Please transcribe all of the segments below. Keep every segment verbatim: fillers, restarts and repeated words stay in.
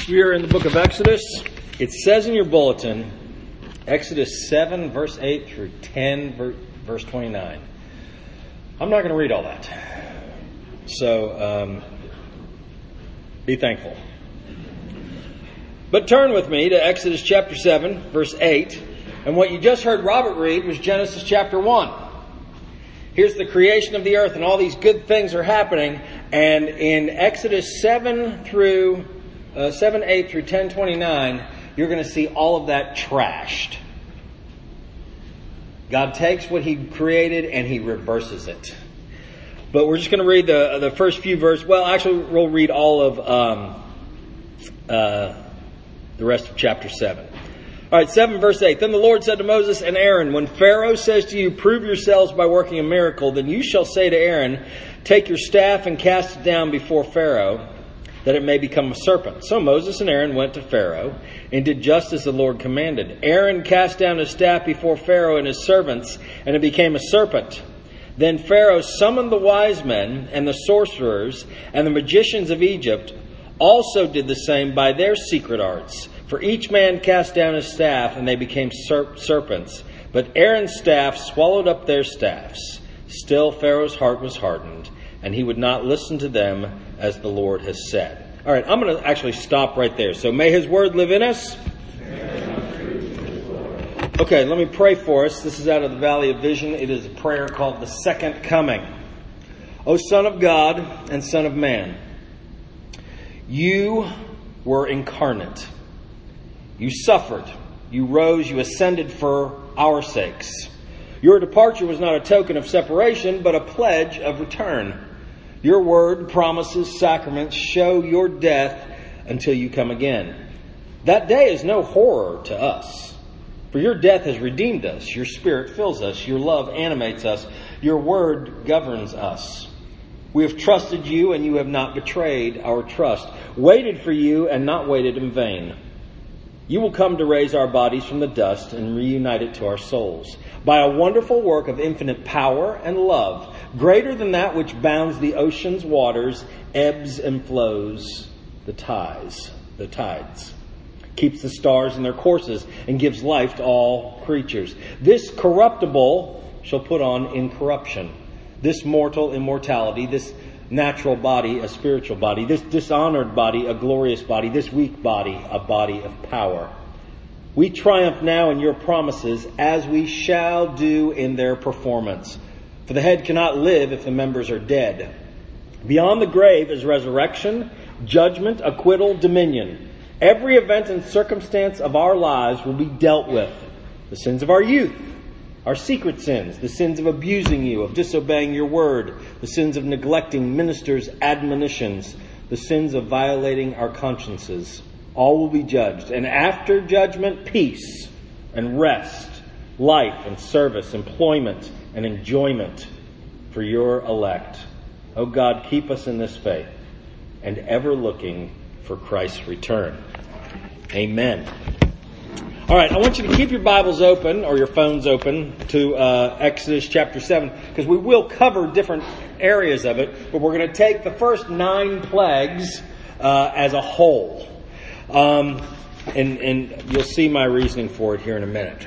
We are in the book of Exodus. It says in your bulletin, Exodus seven, verse eight through ten, verse twenty-nine. I'm not going to read all that. So, um, be thankful. But turn with me to Exodus chapter seven, verse eight. And what you just heard Robert read was Genesis chapter one. Here's the creation of the earth, and all these good things are happening. And in Exodus seven through uh, seven, eight through ten, twenty-nine, you're going to see all of that trashed. God takes what He created and He reverses it. But we're just going to read the the first few verses. Well, actually, we'll read all of um, uh, the rest of chapter seven. All right, seven verse eight. Then the Lord said to Moses and Aaron, when Pharaoh says to you, prove yourselves by working a miracle, then you shall say to Aaron, take your staff and cast it down before Pharaoh, that it may become a serpent. So Moses and Aaron went to Pharaoh and did just as the Lord commanded. Aaron cast down his staff before Pharaoh and his servants, and it became a serpent. Then Pharaoh summoned the wise men and the sorcerers and the magicians of Egypt, also did the same by their secret arts. For each man cast down his staff, and they became serp- serpents. But Aaron's staff swallowed up their staffs. Still Pharaoh's heart was hardened, and he would not listen to them as the Lord has said. All right, I'm going to actually stop right there. So may His word live in us. Okay, let me pray for us. This is out of the Valley of Vision. It is a prayer called the Second Coming. O Son of God and Son of Man, you were incarnate. You suffered. You rose. You ascended for our sakes. Your departure was not a token of separation, but a pledge of return. Your word, promises, sacraments show your death until you come again. That day is no horror to us. For your death has redeemed us. Your spirit fills us. Your love animates us. Your word governs us. We have trusted you, and you have not betrayed our trust. Waited for you, and not waited in vain. You will come to raise our bodies from the dust and reunite it to our souls. By a wonderful work of infinite power and love, greater than that which bounds the ocean's waters, ebbs and flows the tides, the tides, keeps the stars in their courses, and gives life to all creatures. This corruptible shall put on incorruption. This mortal immortality, this natural body, a spiritual body, this dishonored body, a glorious body, this weak body, a body of power. We triumph now in your promises, as we shall do in their performance. For the head cannot live if the members are dead. Beyond the grave is resurrection, judgment, acquittal, dominion. Every event and circumstance of our lives will be dealt with. The sins of our youth, our secret sins, the sins of abusing you, of disobeying your word, the sins of neglecting ministers' admonitions, the sins of violating our consciences. All will be judged. And after judgment, peace and rest, life and service, employment and enjoyment for your elect. Oh God, keep us in this faith and ever looking for Christ's return. Amen. All right, I want you to keep your Bibles open or your phones open to uh, Exodus chapter seven, because we will cover different areas of it, but we're going to take the first nine plagues uh, as a whole. Um, and, and you'll see my reasoning for it here in a minute.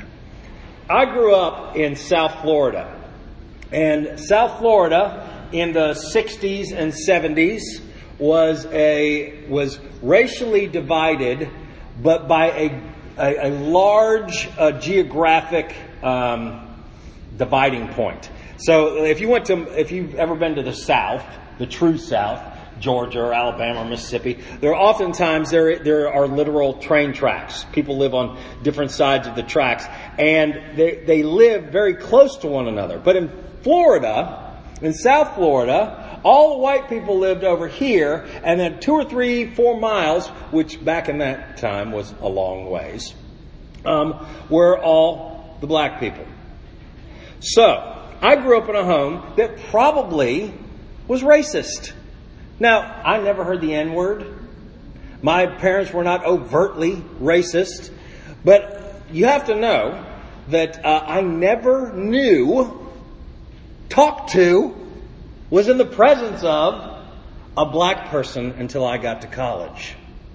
I grew up in South Florida, and South Florida in the sixties and seventies was a was racially divided, but by a A, a large uh, geographic um, dividing point. So, if you went to, if you've ever been to the South, the true South, Georgia or Alabama or Mississippi, there are oftentimes there there are literal train tracks. People live on different sides of the tracks, and they they live very close to one another. But in Florida, in South Florida, all the white people lived over here, and then two or three, four miles, which back in that time was a long ways, um, were all the black people. So, I grew up in a home that probably was racist. Now, I never heard the N-word. My parents were not overtly racist, but you have to know that uh, I never knew, talked to, was in the presence of a black person until I got to college.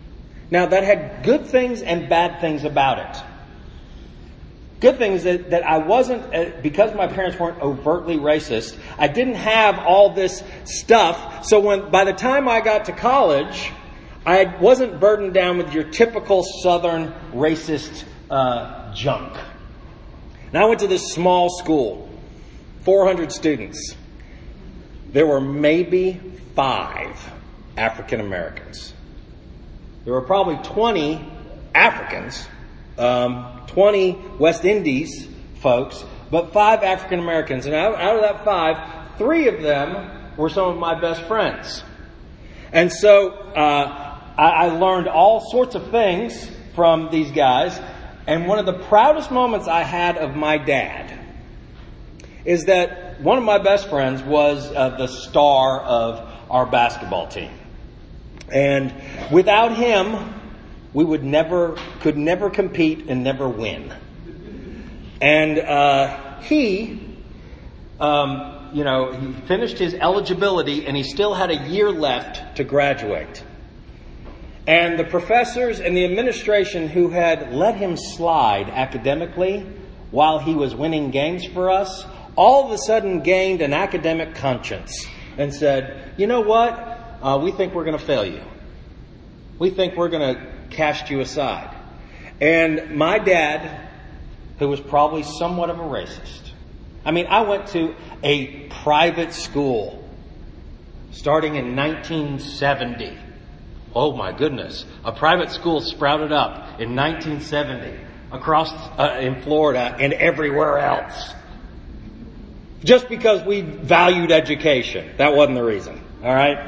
Now, that had good things and bad things about it. Good thing is that, that I wasn't, because my parents weren't overtly racist, I didn't have all this stuff. So when by the time I got to college, I wasn't burdened down with your typical Southern racist uh, junk. And I went to this small school, four hundred students. There were maybe five African Americans. There were probably twenty Africans, um, twenty West Indies folks, but five African Americans. And out, out of that five, three of them were some of my best friends. And so uh, I, I learned all sorts of things from these guys. And one of the proudest moments I had of my dad is that one of my best friends was uh, the star of our basketball team. And without him, we would never, could never compete and never win. And uh, he, um, you know, he finished his eligibility and he still had a year left to graduate. And the professors and the administration who had let him slide academically while he was winning games for us, all of a sudden gained an academic conscience and said, you know what? Uh, we think we're going to fail you. We think we're going to cast you aside. And my dad, who was probably somewhat of a racist. I mean, I went to a private school starting in nineteen seventy. Oh my goodness. A private school sprouted up in nineteen seventy across uh, in Florida and everywhere else. Just because we valued education. That wasn't the reason. All right.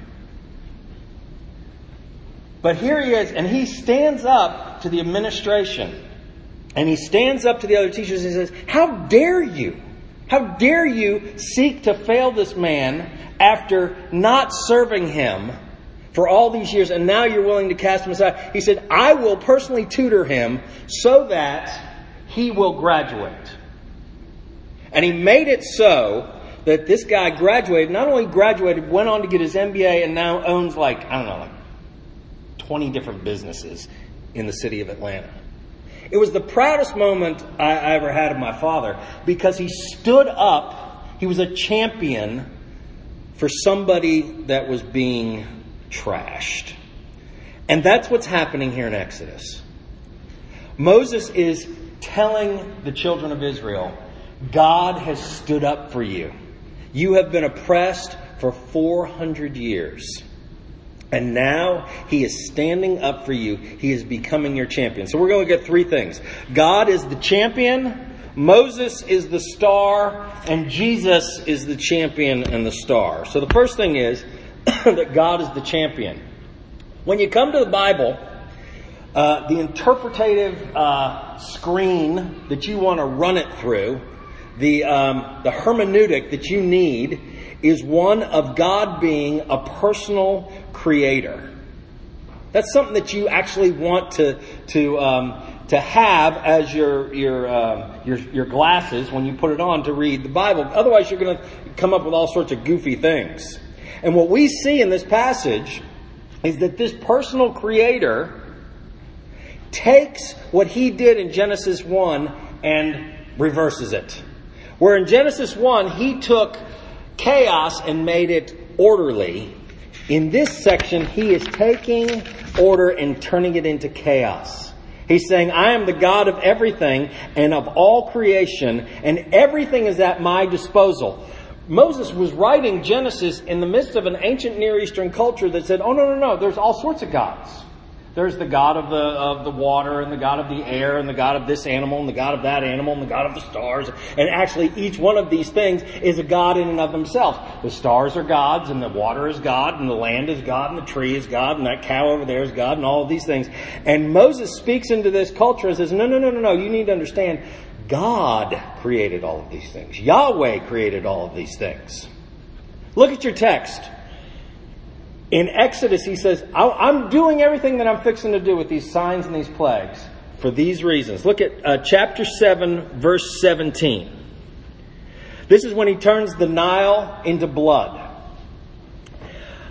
But here he is, and he stands up to the administration. And he stands up to the other teachers and says, how dare you? How dare you seek to fail this man after not serving him for all these years, and now you're willing to cast him aside? He said, I will personally tutor him so that he will graduate. And he made it so that this guy graduated, not only graduated, went on to get his M B A and now owns like, I don't know, like twenty different businesses in the city of Atlanta. It was the proudest moment I, I ever had of my father because he stood up. He was a champion for somebody that was being trashed. And that's what's happening here in Exodus. Moses is telling the children of Israel, God has stood up for you. You have been oppressed for four hundred years. And now he is standing up for you. He is becoming your champion. So we're going to look at three things. God is the champion. Moses is the star. And Jesus is the champion and the star. So the first thing is that God is the champion. When you come to the Bible, uh, the interpretative uh, screen that you want to run it through, the um, the hermeneutic that you need, is one of God being a personal creator. That's something that you actually want to to um, to have as your your uh, your your glasses when you put it on to read the Bible. Otherwise, you're going to come up with all sorts of goofy things. And what we see in this passage is that this personal creator takes what he did in Genesis one and reverses it. Where in Genesis one, he took chaos and made it orderly. In this section, he is taking order and turning it into chaos. He's saying, I am the God of everything and of all creation, and everything is at my disposal. Moses was writing Genesis in the midst of an ancient Near Eastern culture that said, oh, no, no, no, there's all sorts of gods. There's the God of the of the water and the God of the air and the God of this animal and the God of that animal and the God of the stars. And actually each one of these things is a God in and of themselves. The stars are gods and the water is God and the land is God and the tree is God and that cow over there is God and all of these things. And Moses speaks into this culture and says, no, no, no, no, no. You need to understand God created all of these things. Yahweh created all of these things. Look at your text. In Exodus, he says, I'm doing everything that I'm fixing to do with these signs and these plagues for these reasons. Look at uh, chapter seven, verse seventeen. This is when he turns the Nile into blood.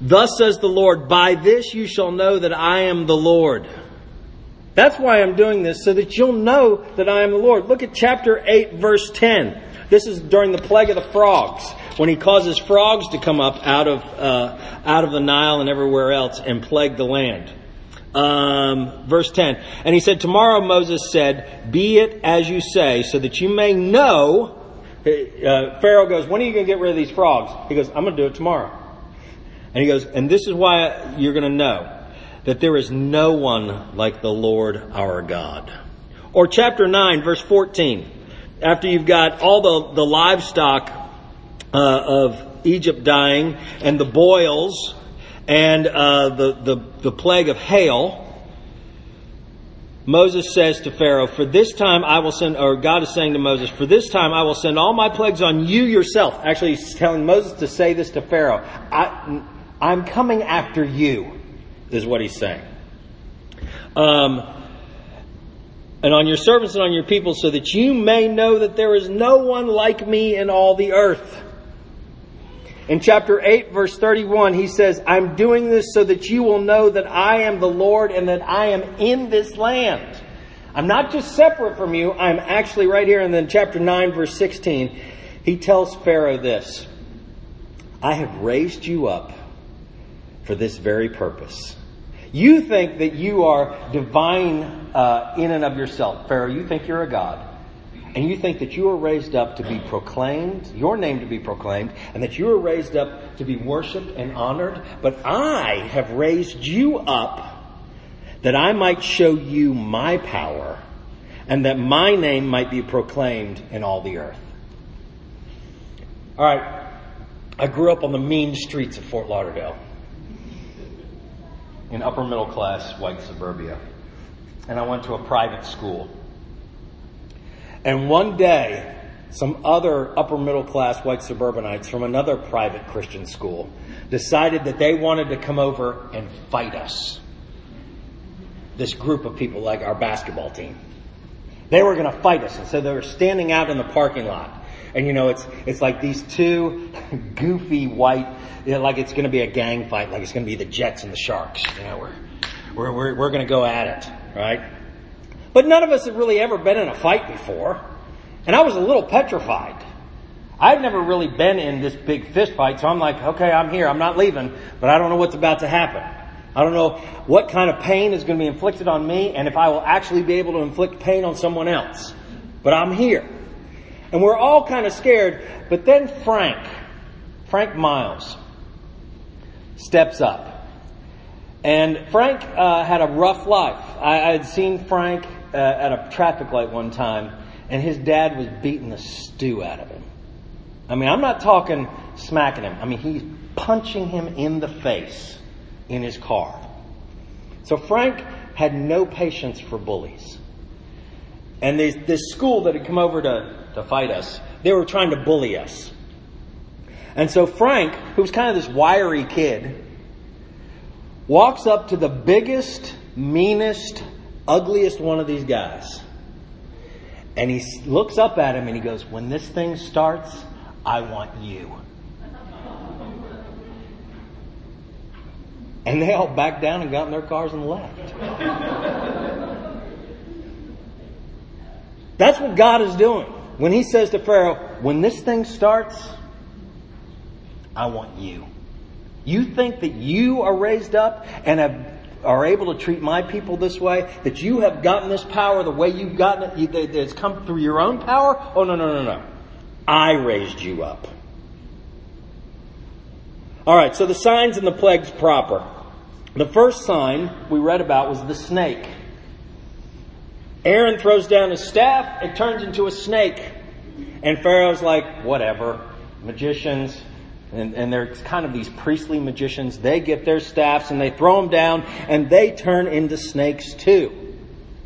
Thus says the Lord, by this you shall know that I am the Lord. That's why I'm doing this, so that you'll know that I am the Lord. Look at chapter eight, verse ten. This is during the plague of the frogs, when he causes frogs to come up out of uh, out of the Nile and everywhere else and plague the land. Um, verse ten. And he said, tomorrow Moses said, be it as you say, so that you may know. Uh, Pharaoh goes, when are you going to get rid of these frogs? He goes, I'm going to do it tomorrow. And he goes, and this is why you're going to know that there is no one like the Lord our God. Or chapter nine, verse fourteen. After you've got all the, the livestock uh, of Egypt dying and the boils and uh, the, the, the plague of hail, Moses says to Pharaoh, for this time I will send, or God is saying to Moses, for this time I will send all my plagues on you yourself. Actually, he's telling Moses to say this to Pharaoh. I, I'm coming after you, is what he's saying. Um, and on your servants and on your people, so that you may know that there is no one like me in all the earth. In chapter eight, verse thirty-one, he says, I'm doing this so that you will know that I am the Lord and that I am in this land. I'm not just separate from you, I'm actually right here. And then chapter nine, verse sixteen, he tells Pharaoh this, I have raised you up for this very purpose. You think that you are divine uh, in and of yourself. Pharaoh, you think you're a god. And you think that you are raised up to be proclaimed, your name to be proclaimed, and that you are raised up to be worshipped and honored. But I have raised you up that I might show you my power and that my name might be proclaimed in all the earth. All right. I grew up on the mean streets of Fort Lauderdale, in upper middle class white suburbia. And I went to a private school. And one day, some other upper middle class white suburbanites from another private Christian school decided that they wanted to come over and fight us. This group of people, like our basketball team. They were going to fight us. And so they were standing out in the parking lot. And, you know, it's it's like these two goofy white, you know, like it's going to be a gang fight, like it's going to be the Jets and the Sharks. You know, we're we're we're, we're going to go at it, right? But none of us had really ever been in a fight before, and I was a little petrified. I've never really been in this big fist fight, so I'm like, okay, I'm here, I'm not leaving, but I don't know what's about to happen. I don't know what kind of pain is going to be inflicted on me, and if I will actually be able to inflict pain on someone else. But I'm here. And we're all kind of scared. But then Frank, Frank Miles, steps up. And Frank uh, had a rough life. I, I had seen Frank uh, at a traffic light one time, and his dad was beating the stew out of him. I mean, I'm not talking smacking him. I mean, he's punching him in the face in his car. So Frank had no patience for bullies. And this, this school that had come over to, to fight us, they were trying to bully us. And so Frank, who was kind of this wiry kid, walks up to the biggest, meanest, ugliest one of these guys. And he looks up at him and he goes, when this thing starts, I want you. And they all backed down and got in their cars and left. That's what God is doing. When he says to Pharaoh, when this thing starts, I want you. You think that you are raised up and have, are able to treat my people this way? That you have gotten this power the way you've gotten it? That it's come through your own power? Oh, no, no, no, no. I raised you up. All right, so the signs and the plagues proper. The first sign we read about was the snake. Aaron throws down his staff, it turns into a snake. And Pharaoh's like, whatever, magicians, and, and they're kind of these priestly magicians. They get their staffs and they throw them down and they turn into snakes too.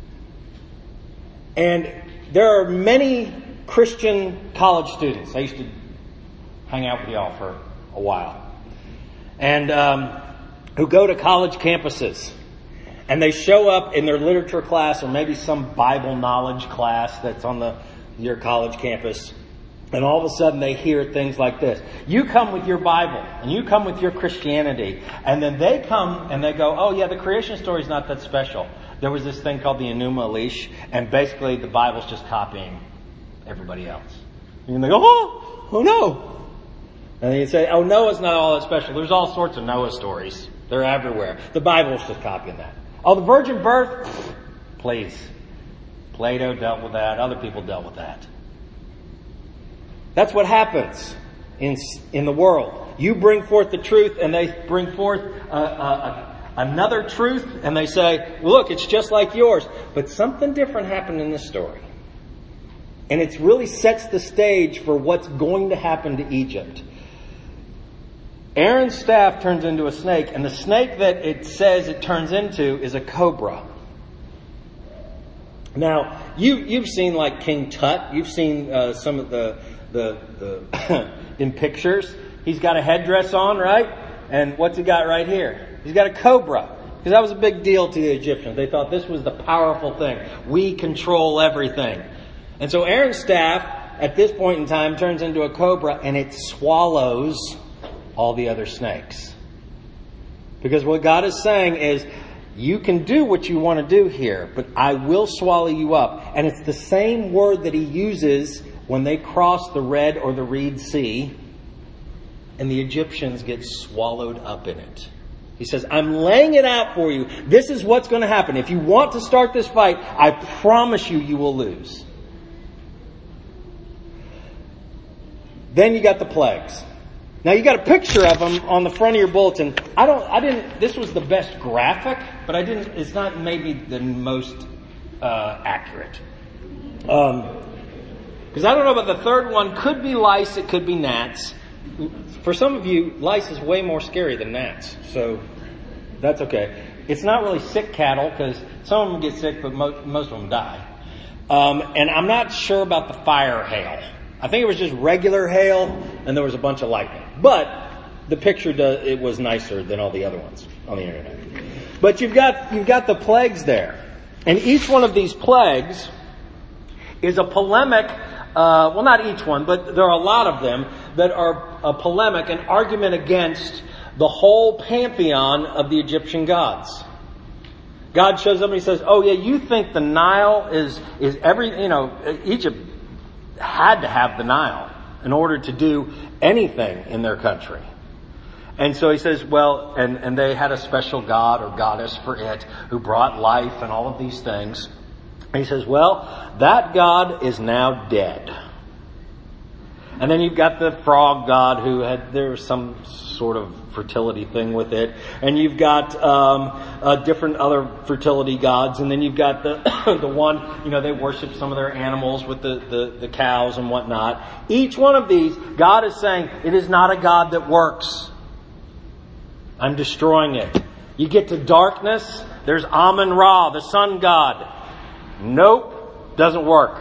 And there are many Christian college students. I used to hang out with y'all for a while. And um, who go to college campuses. And they show up in their literature class or maybe some Bible knowledge class that's on the your college campus. And all of a sudden they hear things like this. You come with your Bible and you come with your Christianity. And then they come and they go, oh yeah, the creation story is not that special. There was this thing called the Enuma Elish. And basically the Bible's just copying everybody else. And they go, oh, oh no. And then you say, oh, Noah's not all that special. There's all sorts of Noah stories. They're everywhere. The Bible's just copying that. Oh, the virgin birth? Please. Plato dealt with that. Other people dealt with that. That's what happens in in the world. You bring forth the truth and they bring forth a, a, a, another truth and they say, look, it's just like yours. But something different happened in this story. And it really sets the stage for what's going to happen to Egypt. Aaron's staff turns into a snake, and the snake that it says it turns into is a cobra. Now, you, you've seen like King Tut. You've seen uh, some of the... The, the in pictures. He's got a headdress on, right? And what's he got right here? He's got a cobra. Because that was a big deal to the Egyptians. They thought this was the powerful thing. We control everything. And so Aaron's staff, at this point in time, turns into a cobra and it swallows all the other snakes. Because what God is saying is, you can do what you want to do here, but I will swallow you up. And it's the same word that he uses when they cross the Red or the Reed Sea and the Egyptians get swallowed up in it. He says, I'm laying it out for you. This is what's going to happen. If you want to start this fight, I promise you, you will lose. Then you got the plagues. Now you got a picture of them on the front of your bulletin. I don't, I didn't, this was the best graphic, but I didn't, it's not maybe the most uh, accurate. Um, Because I don't know about the third one. Could be lice. It could be gnats. For some of you, lice is way more scary than gnats. So that's okay. It's not really sick cattle because some of them get sick, but mo- most of them die. Um, and I'm not sure about the fire hail. I think it was just regular hail and there was a bunch of lightning. But the picture does, it was nicer than all the other ones on the internet. But you've got, you've got the plagues there. And each one of these plagues is a polemic. Uh, well, not each one, but there are a lot of them that are a polemic, an argument against the whole pantheon of the Egyptian gods. God shows up and he says, oh yeah, you think the Nile is, is every, you know, Egypt had to have the Nile in order to do anything in their country. And so he says, well, and, and they had a special god or goddess for it who brought life and all of these things. And he says, well, that God is now dead. And then you've got the frog god who had, there was some sort of fertility thing with it. And you've got um, uh, different other fertility gods. And then you've got the the one, you know, they worship some of their animals with the, the, the cows and whatnot. Each one of these, God is saying, it is not a God that works. I'm destroying it. You get to darkness, there's Amun-Ra, the sun god. Nope, doesn't work.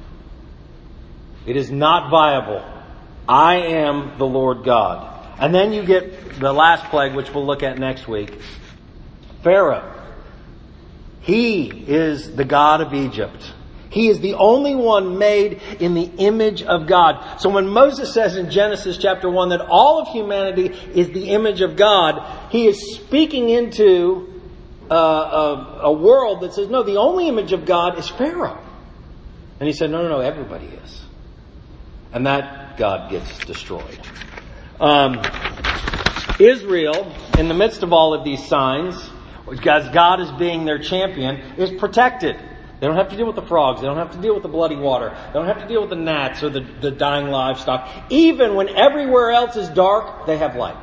It is not viable. I am the Lord God. And then you get the last plague, which we'll look at next week. Pharaoh. He is the God of Egypt. He is the only one made in the image of God. So when Moses says in Genesis chapter one that all of humanity is the image of God, he is speaking into Uh, a, a world that says, no, the only image of God is Pharaoh. And he said, no, no, no, everybody is. And that God gets destroyed. Um, Israel, in the midst of all of these signs, as God is being their champion, is protected. They don't have to deal with the frogs. They don't have to deal with the bloody water. They don't have to deal with the gnats or the, the dying livestock. Even when everywhere else is dark, they have light.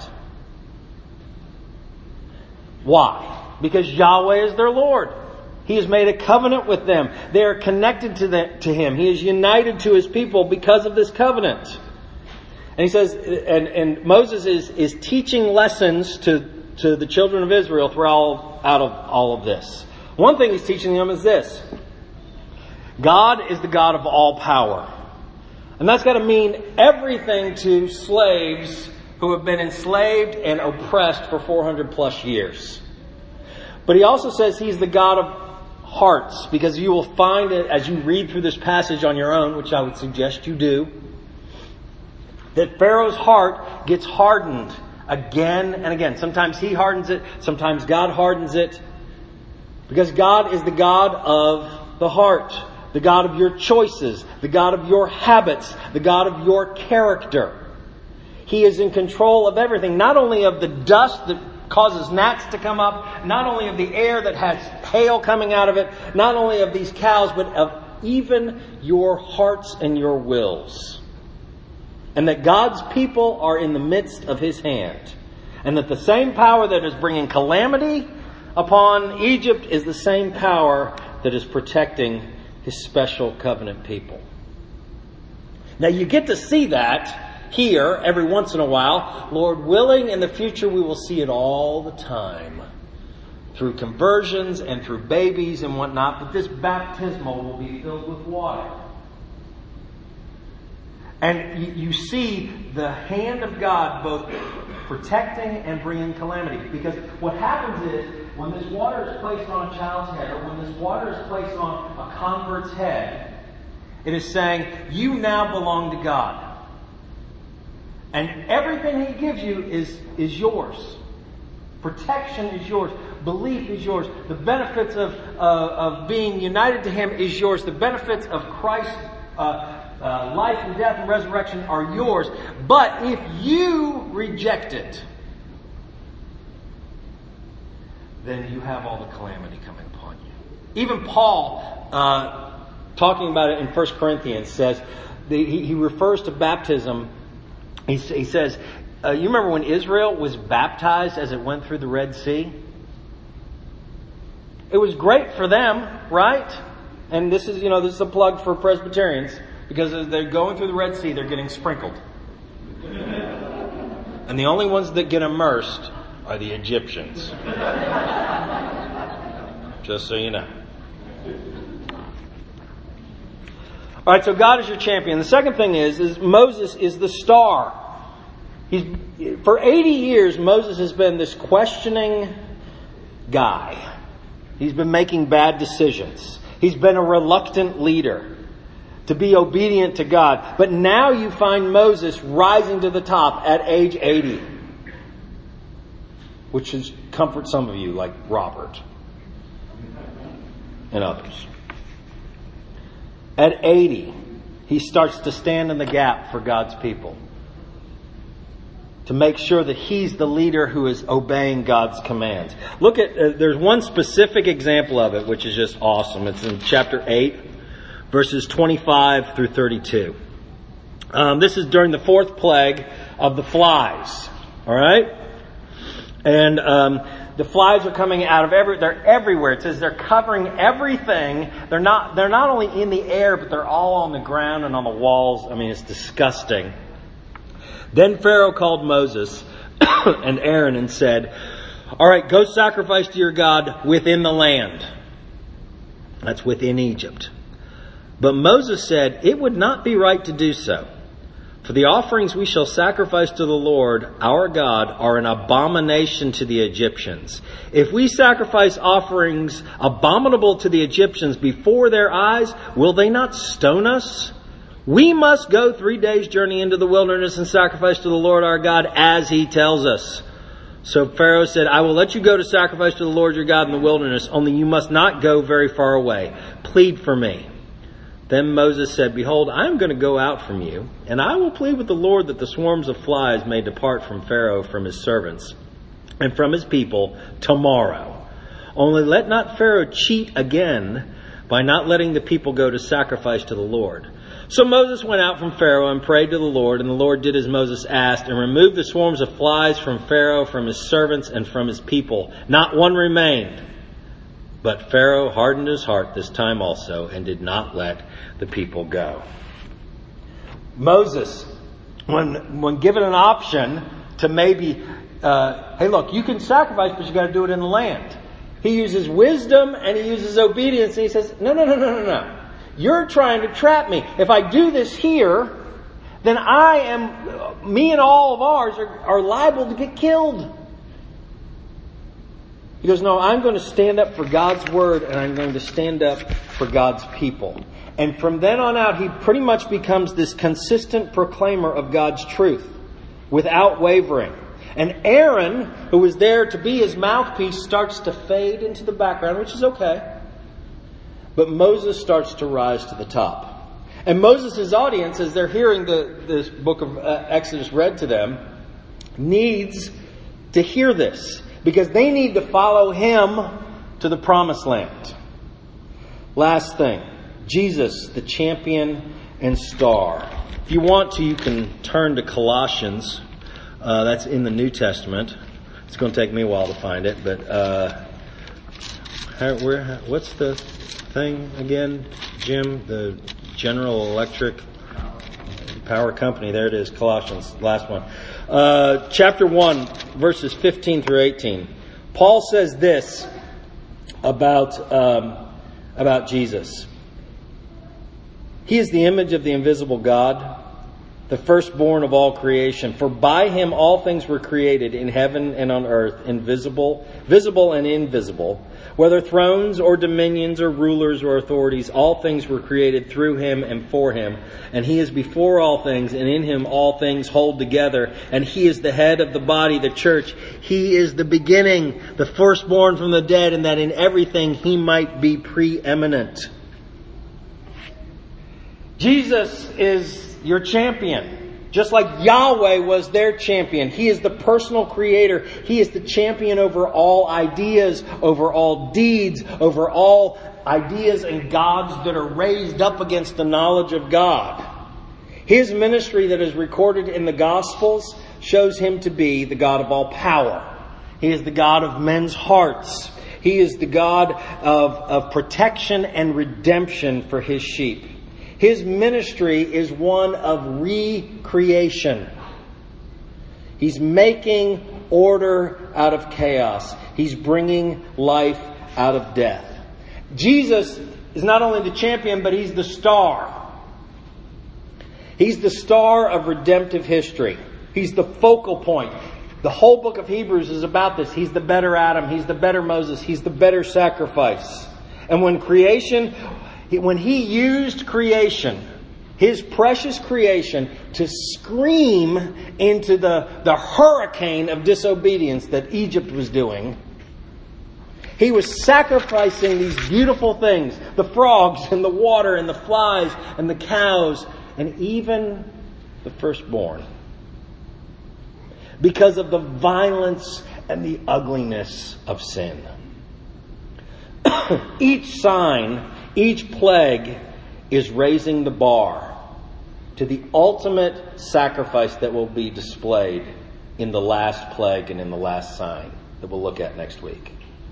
Why? Because Yahweh is their Lord. He has made a covenant with them. They are connected to, the, to Him. He is united to His people because of this covenant. And he says, and, and Moses is, is teaching lessons to, to the children of Israel throughout out of all of this. One thing he's teaching them is this. God is the God of all power. And that's got to mean everything to slaves who have been enslaved and oppressed for four hundred plus years. But he also says he's the God of hearts, because you will find it as you read through this passage on your own, which I would suggest you do. That Pharaoh's heart gets hardened again and again. Sometimes he hardens it. Sometimes God hardens it. Because God is the God of the heart. The God of your choices. The God of your habits. The God of your character. He is in control of everything. Not only of the dust that causes gnats to come up. Not only of the air that has hail coming out of it. Not only of these cows, but of even your hearts and your wills. And that God's people are in the midst of His hand. And that the same power that is bringing calamity upon Egypt is the same power that is protecting His special covenant people. Now you get to see that here every once in a while. Lord willing, in the future we will see it all the time. Through conversions and through babies and whatnot. But this baptismal will be filled with water. And you, you see the hand of God both protecting and bringing calamity. Because what happens is, when this water is placed on a child's head, or when this water is placed on a convert's head, it is saying, you now belong to God. And everything He gives you is, is yours. Protection is yours. Belief is yours. The benefits of, uh, of being united to Him is yours. The benefits of Christ's uh, Uh, life and death and resurrection are yours. But if you reject it, then you have all the calamity coming upon you. Even Paul, uh, talking about it in First Corinthians, says, the, he, he refers to baptism. He, he says, uh, you remember when Israel was baptized as it went through the Red Sea? It was great for them, right? And this is, you know, this is a plug for Presbyterians. Because as they're going through the Red Sea, they're getting sprinkled. And the only ones that get immersed are the Egyptians. Just so you know. All right, so God is your champion. The second thing is, is Moses is the star. He's, for eighty years, Moses has been this questioning guy. He's been making bad decisions. He's been a reluctant leader to be obedient to God. But now you find Moses rising to the top at age eighty. Which is comfort some of you, like Robert. And others. At eighty, he starts to stand in the gap for God's people. To make sure that he's the leader who is obeying God's commands. Look at, uh, there's one specific example of it, which is just awesome. It's in chapter eight. Verses twenty-five through thirty-two. Um, this is during the fourth plague of the flies. All right? And um, the flies are coming out of every, they're everywhere. It says they're covering everything. They're not, they're not only in the air, but they're all on the ground and on the walls. I mean, it's disgusting. Then Pharaoh called Moses and Aaron and said, all right, go sacrifice to your God within the land. That's within Egypt. But Moses said, it would not be right to do so. For the offerings we shall sacrifice to the Lord, our God, are an abomination to the Egyptians. If we sacrifice offerings abominable to the Egyptians before their eyes, will they not stone us? We must go three days' journey into the wilderness and sacrifice to the Lord our God as He tells us. So Pharaoh said, I will let you go to sacrifice to the Lord your God in the wilderness, only you must not go very far away. Plead for me. Then Moses said, behold, I am going to go out from you, and I will plead with the Lord that the swarms of flies may depart from Pharaoh, from his servants, and from his people tomorrow. Only let not Pharaoh cheat again by not letting the people go to sacrifice to the Lord. So Moses went out from Pharaoh and prayed to the Lord, and the Lord did as Moses asked, and removed the swarms of flies from Pharaoh, from his servants, and from his people. Not one remained. But Pharaoh hardened his heart this time also and did not let the people go. Moses, when when given an option to maybe, uh, hey look, you can sacrifice, but you got to do it in the land. He uses wisdom and he uses obedience, and he says, no, no, no, no, no, no. You're trying to trap me. If I do this here, then I am, me and all of ours are, are liable to get killed. He goes, no, I'm going to stand up for God's word, and I'm going to stand up for God's people. And from then on out, he pretty much becomes this consistent proclaimer of God's truth without wavering. And Aaron, who was there to be his mouthpiece, starts to fade into the background, which is okay. But Moses starts to rise to the top. And Moses' audience, as they're hearing the, this book of uh, Exodus read to them, needs to hear this, because they need to follow him to the promised land. Last thing, Jesus, the champion and star. If you want to, you can turn to Colossians. Uh, that's in the New Testament. It's going to take me a while to find it, but uh, how, where? How, what's the thing again, Jim? The General Electric Power Company. There it is, Colossians, last one. Uh, chapter one, verses fifteen through eighteen. Paul says this about um, about Jesus. He is the image of the invisible God, the firstborn of all creation. For by him all things were created in heaven and on earth, invisible, visible and invisible. Whether thrones or dominions or rulers or authorities, all things were created through him and for him. And he is before all things, and in him all things hold together. And he is the head of the body, the church. He is the beginning, the firstborn from the dead, and that in everything he might be preeminent. Jesus is your champion. Just like Yahweh was their champion. He is the personal creator. He is the champion over all ideas, over all deeds, over all ideas and gods that are raised up against the knowledge of God. His ministry that is recorded in the Gospels shows him to be the God of all power. He is the God of men's hearts. He is the God of, of protection and redemption for his sheep. His ministry is one of recreation. He's making order out of chaos. He's bringing life out of death. Jesus is not only the champion, but he's the star. He's the star of redemptive history. He's the focal point. The whole book of Hebrews is about this. He's the better Adam. He's the better Moses. He's the better sacrifice. And when creation... When he used creation, his precious creation, to scream into the, the hurricane of disobedience that Egypt was doing, he was sacrificing these beautiful things, the frogs and the water and the flies and the cows and even the firstborn, because of the violence and the ugliness of sin. Each sign, each plague is raising the bar to the ultimate sacrifice that will be displayed in the last plague and in the last sign that we'll look at next week.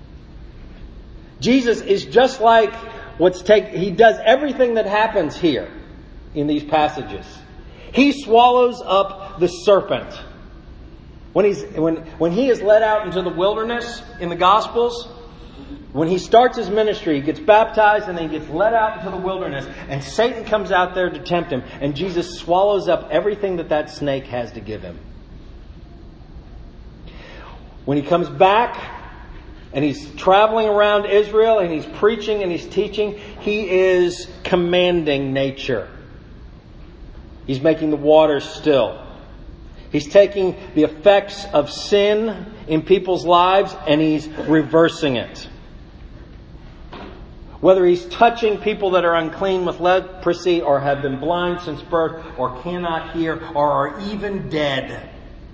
Jesus is just like what's take. He does everything that happens here in these passages. He swallows up the serpent. When he's when when he is led out into the wilderness in the Gospels, when he starts his ministry, he gets baptized and then he gets led out into the wilderness, and Satan comes out there to tempt him, and Jesus swallows up everything that that snake has to give him. When he comes back and he's traveling around Israel and he's preaching and he's teaching, he is commanding nature. He's making the waters still. He's taking the effects of sin in people's lives and he's reversing it. Whether he's touching people that are unclean with leprosy or have been blind since birth or cannot hear or are even dead.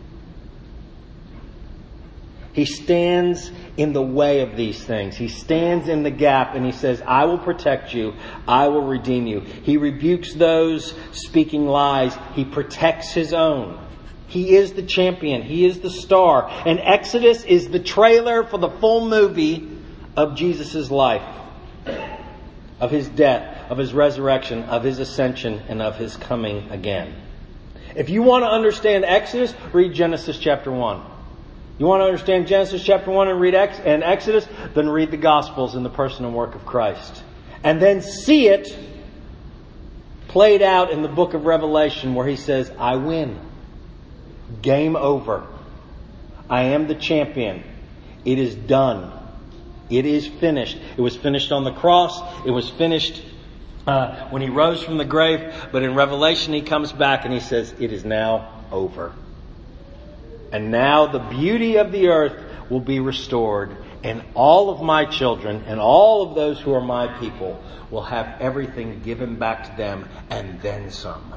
He stands in the way of these things. He stands in the gap and he says, I will protect you. I will redeem you. He rebukes those speaking lies. He protects his own. He is the champion. He is the star. And Exodus is the trailer for the full movie of Jesus' life. Of his death, of his resurrection, of his ascension, and of his coming again. If you want to understand Exodus, read Genesis chapter one. You want to understand Genesis chapter one and read Ex- and Exodus, then read the Gospels in the person and work of Christ. And then see it played out in the book of Revelation where he says, I win. Game over. I am the champion. It is done. It is finished. It was finished on the cross. It was finished uh, when he rose from the grave. But in Revelation, he comes back and he says, it is now over. And now the beauty of the earth will be restored. And all of my children and all of those who are my people will have everything given back to them and then some.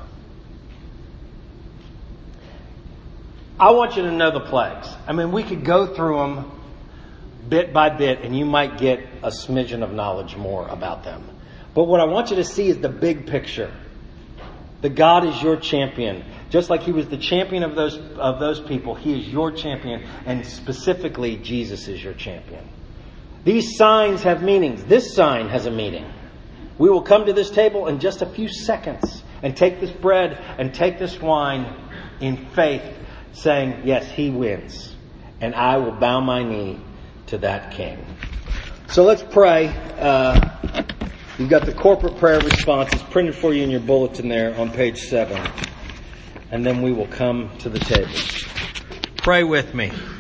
I want you to know the plagues. I mean, we could go through them bit by bit and you might get a smidgen of knowledge more about them. But what I want you to see is the big picture. That God is your champion. Just like he was the champion of those of those people, he is your champion. And specifically, Jesus is your champion. These signs have meanings. This sign has a meaning. We will come to this table in just a few seconds and take this bread and take this wine in faith, saying, yes, he wins. And I will bow my knee to that King. So let's pray. Uh, you've got the corporate prayer response. It's printed for you in your bulletin there on page seven. And then we will come to the table. Pray with me.